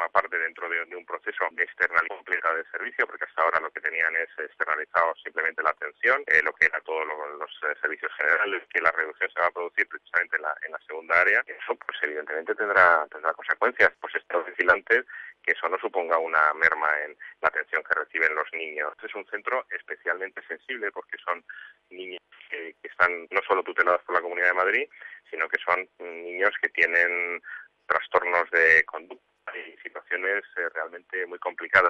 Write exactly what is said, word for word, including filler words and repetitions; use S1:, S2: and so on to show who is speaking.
S1: parte dentro de, de un proceso de externalización completa del servicio, porque hasta ahora lo que tenían es externalizado simplemente la atención, eh, lo que era todos lo, los eh, servicios generales, que la reducción se va a producir precisamente en la, en la segunda área. Eso pues evidentemente tendrá, tendrá consecuencias, pues estar vigilantes que eso no suponga una merma en la atención que reciben los niños. Es un centro especialmente sensible porque son niños que, que están no solo tutelados por la Comunidad de Madrid, sino que son niños que tienen trastornos de conducta y situaciones eh, realmente muy complicadas.